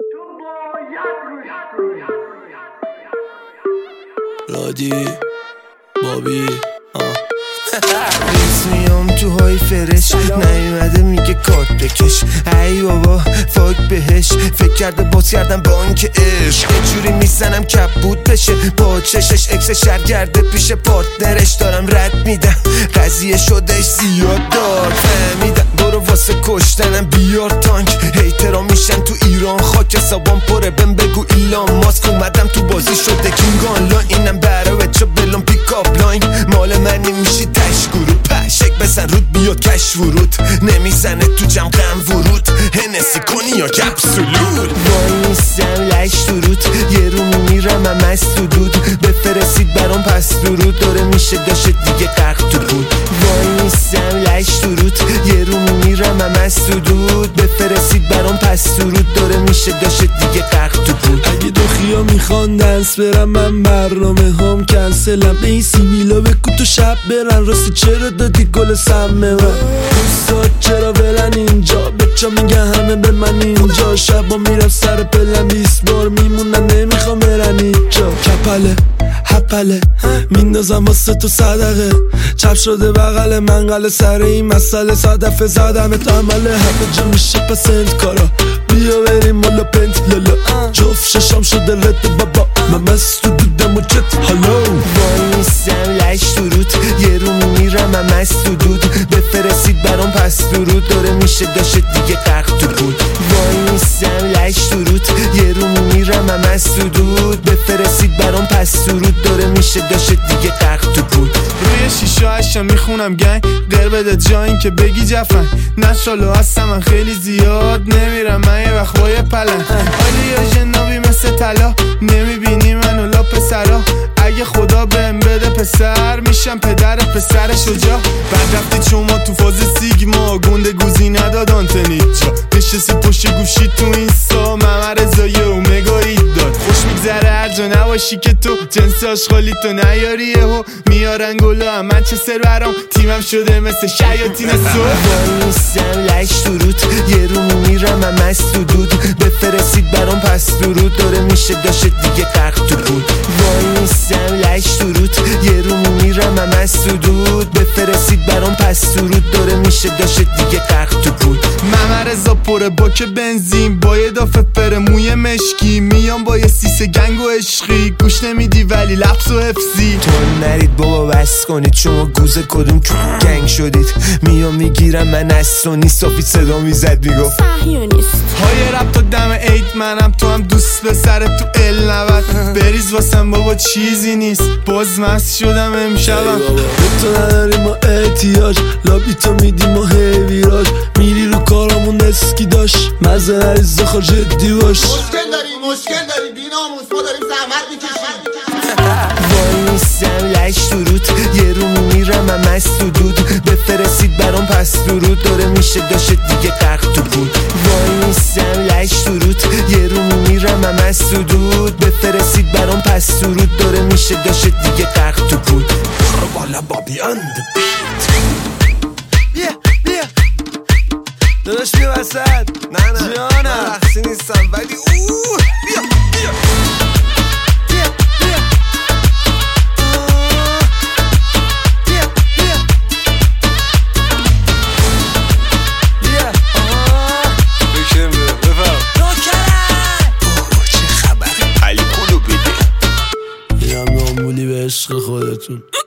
رادی بابی میام تو های فرش نیومده میگه کارت بکش. ای بابا فاک بهش فکر کرده باز کردم بانک عشق. یه جوری میزنم کبود بشه با چشش اکس شرگرده پیش پارتنرش. دارم رد میدم قضیه شدش زیاد دار فهمیدم. برو واسه کشتنم بیار تانک. هیترا میشن تو ایران خاک حسابام پره. بهم بگو ایلان ماسک اومدم تو بازی شده کینگ آنلاین. اینم برای بچه بلون پیکاپ لاین. مال منی میشی تشگورو پشک بزن رود بیاد کش ورود. نمیزنه تو جمع غم ورود. هنسی کنی یا کپسولود. وای نیستم لش درود. یه رو میمیرم هم از سدود. بفرستید برام پس درود. داره میشه داشت دیگه قرق تو بود. وای نیستم لش درود. یه رو میمیرم هم از سدود. بفرستید برام پس درود. داره میشه داشت دیگه قرق تو بود. اگه دخیا میخوان دنس برم من برنامه هم کنسلم. به این سیمیلا بکو تو شب برن. راستی چرا دادی گل سمه من؟ دوستات چرا ولن اینجا؟ بچه میگن همه به من اینجا. شبا میرم سر پلم 20 بار میمونن نمیخوام برن اینجا. کپله هپله میندازم واسه تو صدقه. چپ شده بغل منقل سر این مسئله. صدفه زدمت عمله همه جا میشه پس انت کارا. بیا بریم مالا پنت لالا. جفت ششام شده رد بابا. من مست تو دودم و چت هالو. وای نیستم لش درود. یه رو میمیرم هم از سدود. بفرستید برام پس درود. داره میشه داشت دیگه قرق تو بود. وای نیستم لش درود. یه رو میمیرم هم از سدود. بفرستید برام پس درود. داره میشه داشت دیگه قرق تو بود. روی شیشه هشم میخونم گنگ. در بده جاین که بگی جفن. نشالو هستم من خیلی زیاد. نمیرم من یه وقت با یه پلن. آلی یا جنابی مثل طلا. نمیبینی منو لا پسرا. اگه خدا بهم بده پسر میشم پدر پسر شجاع. بعد رفتی شما تو فاز سیگما. گنده گوزی نداد آنتنی جا. نشستی پشت گوشی تو اینستا. ممر رضایی اومگایی داد. خوش میگذره هر جا نباشی که تو جنس آشغالی تو نیاری یهو. میارن گلو هم منچستر برام. تیمم شده مثل شیاطین سو. وای نیستم لش درود. یه رو میمیرم هم از سدود. بفرستید برام پس درود. داره میشه داشت دیگه قرق تو بود. وای نیستم لش درود. یه رو میمیرم هم از سدود. بفرستید برام پس درود. داره میشه داشت دیگه قرق تو بود. ممر رضا پره باک بنزین. با یه دافه فر موی مشکی. میام با یه سیس گنگ و عشقی. گوش نمیدی ولی لبس و حفظی. تو نرید بابا بس کنید. شما گوزه کدوم گنگ شدید. میام میگیرم من اصلا صافی صدا میزد میگفت صهیونیست. های رب تا دم عید منم تو هم دوست به سر تو ال90. بریز واسم بابا چیزی نیست. باز مست شدم امشبم. به تو نداریم ما احتیاج. لابی تو میدیم و هیویراج. میری رو کارامون اسکی داشت. مزه نریز زخار جدی باش. مشکل داری بیناموس. ما داریم زحمت میکشیم. وای نیستم لش درود. یه رو میمیرم هم از سدود. بفرستید برام پس درود. داره میشه داشت دیگه قرق تو بود. وای نیستم لش درود. یه رو میمیرم هم از سدود. بفرستید برام پس درود. داره میشه داشت دیگه قرق تو بود. بالا بابی اند بیت. بیا داداش بیا وسط. نه جانم رقصی نیستم ولی بیا به عشق خودتون.